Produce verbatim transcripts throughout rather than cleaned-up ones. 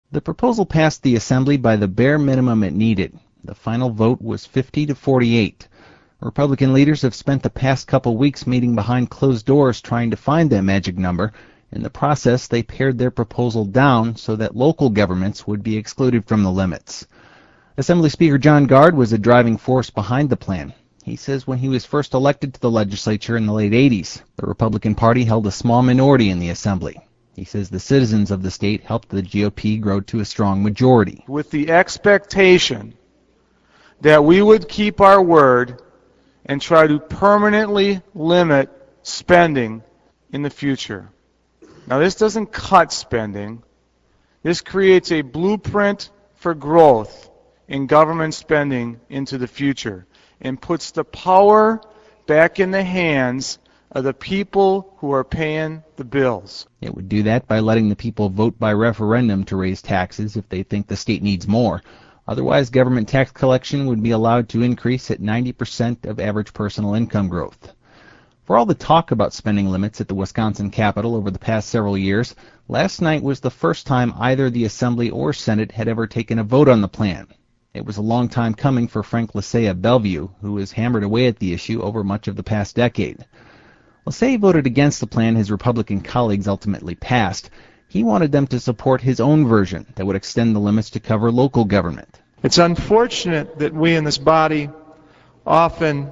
The proposal passed the Assembly by the bare minimum it needed. The final vote was fifty to forty-eight. Republican leaders have spent the past couple weeks meeting behind closed doors trying to find that magic number. In the process, they pared their proposal down so that local governments would be excluded from the limits. Assembly Speaker John Gard was a driving force behind the plan. He says when he was first elected to the legislature in the late eighties, the Republican Party held a small minority in the Assembly. He says the citizens of the state helped the G O P grow to a strong majority. With the expectation that we would keep our word and try to permanently limit spending in the future. Now, this doesn't cut spending. This creates a blueprint for growth in government spending into the future and puts the power back in the hands of the people who are paying the bills. It would do that by letting the people vote by referendum to raise taxes if they think the state needs more. Otherwise, government tax collection would be allowed to increase at ninety percent of average personal income growth. For all the talk about spending limits at the Wisconsin Capitol over the past several years, last night was the first time either the Assembly or Senate had ever taken a vote on the plan. It was a long time coming for Frank Lasay of Bellevue, who has hammered away at the issue over much of the past decade. Lasay voted against the plan his Republican colleagues ultimately passed. He wanted them to support his own version that would extend the limits to cover local government. It's unfortunate that we in this body often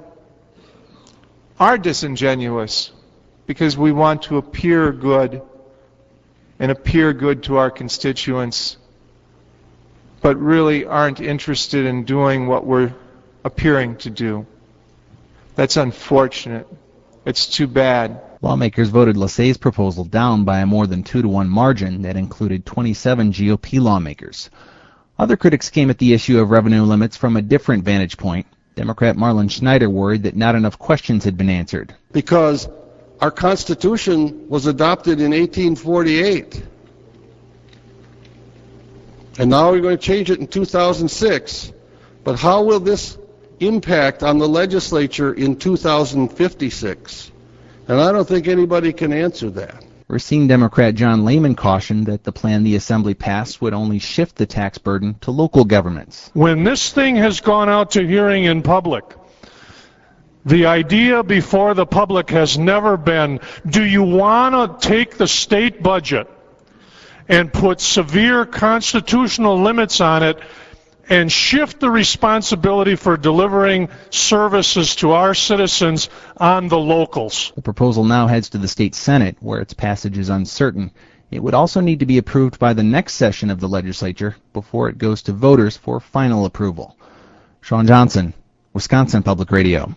are disingenuous because we want to appear good and appear good to our constituents, but really aren't interested in doing what we're appearing to do. That's unfortunate. It's too bad. Lawmakers voted Lasay's proposal down by a more than two to one margin that included twenty-seven G O P lawmakers. Other critics came at the issue of revenue limits from a different vantage point. Democrat Marlon Schneider worried that not enough questions had been answered. Because our Constitution was adopted in eighteen forty-eight. And now we're going to change it in two thousand six. But how will this impact on the legislature in two thousand fifty-six? And I don't think anybody can answer that. Racine Democrat John Lehman cautioned that the plan the Assembly passed would only shift the tax burden to local governments. When this thing has gone out to hearing in public, the idea before the public has never been, do you want to take the state budget and put severe constitutional limits on it and shift the responsibility for delivering services to our citizens on the locals? The proposal now heads to the state Senate, where its passage is uncertain. It would also need to be approved by the next session of the legislature before it goes to voters for final approval. Sean Johnson, Wisconsin Public Radio.